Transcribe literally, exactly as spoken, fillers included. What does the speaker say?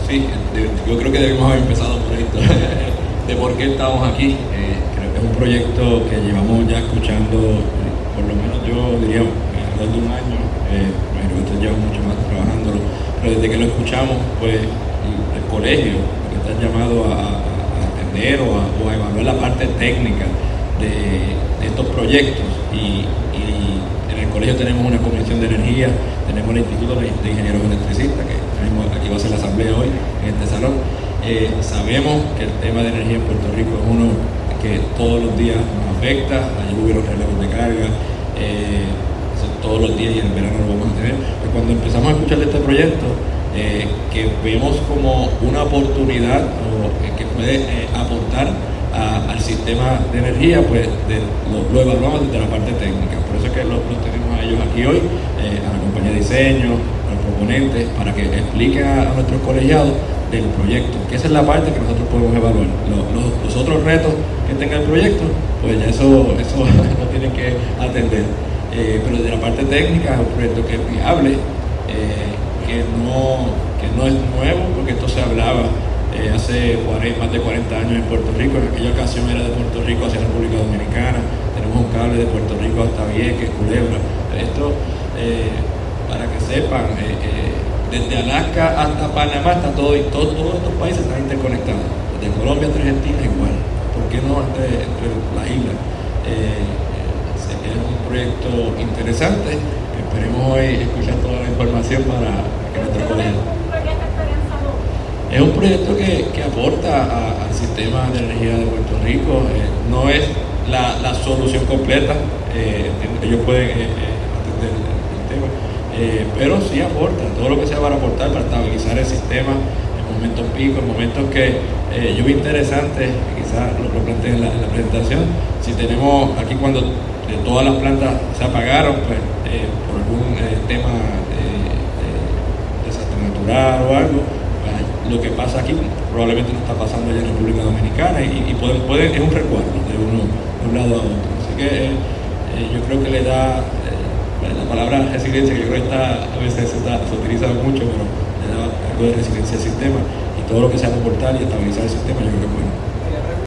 Sí, de, yo creo que debemos haber empezado por esto, de por qué estamos aquí. Eh, creo que es un proyecto que llevamos ya escuchando, eh, por lo menos yo diría, alrededor de un año, eh, bueno, nosotros llevamos mucho más trabajándolo, pero desde que lo escuchamos, pues el colegio, que está llamado a, a atender o a, o a evaluar la parte técnica de, de estos proyectos, y, y en el colegio tenemos una comisión de energía, tenemos el Instituto de Ingenieros Electricistas, que aquí va a ser la asamblea hoy en este salón. Eh, sabemos que el tema de energía en Puerto Rico es uno que todos los días nos afecta. Ayer hubieron relevos de carga, eh, todos los días, y en el verano lo vamos a tener. Pero cuando empezamos a escuchar de este proyecto, eh, que vemos como una oportunidad o, eh, que puede eh, aportar a, al sistema de energía, pues de, lo, lo evaluamos desde la parte técnica. Por eso es que los lo tenemos a ellos aquí hoy, eh, a la compañía de diseño, a los proponentes, para que expliquen a, a nuestros colegiados del proyecto, que esa es la parte que nosotros podemos evaluar. Los, los, los otros retos que tenga el proyecto, pues ya eso, eso lo tienen que atender. Eh, pero desde la parte técnica es un proyecto que es viable, eh, que, no, que no es nuevo, porque esto se hablaba Eh, hace cuarenta, más de cuarenta años en Puerto Rico. En aquella ocasión era de Puerto Rico hacia la República Dominicana. Tenemos un cable de Puerto Rico hasta Vieques, Culebra. Esto, eh, para que sepan, eh, eh, desde Alaska hasta Panamá está todo, y todo, todos estos países están interconectados. Desde Colombia hasta Argentina igual. ¿Por qué no entre, entre las islas? Eh, eh, es un proyecto interesante. Esperemos hoy escuchar toda la información para que nuestro colegio. Es un proyecto que, que aporta a, al sistema de energía de Puerto Rico. Eh, no es la, la solución completa, eh, ellos pueden eh, atender el, el tema, eh, pero sí aporta todo lo que sea para aportar, para estabilizar el sistema en momentos picos, en momentos que eh, yo vi interesante, quizás lo, lo planteé en la, en la presentación. Si tenemos aquí, cuando eh, todas las plantas se apagaron, pues eh, por algún eh, tema de desastre natural o algo, lo que pasa aquí probablemente no está pasando allá en República Dominicana, y, y pueden, pueden, es un recuerdo de uno de un lado a otro. Así que eh, eh, yo creo que le da eh, la palabra resiliencia, que yo creo que está, a veces se, está, se utiliza mucho, pero le da algo de resiliencia al sistema, y todo lo que sea aportar y estabilizar el sistema, yo creo que es bueno.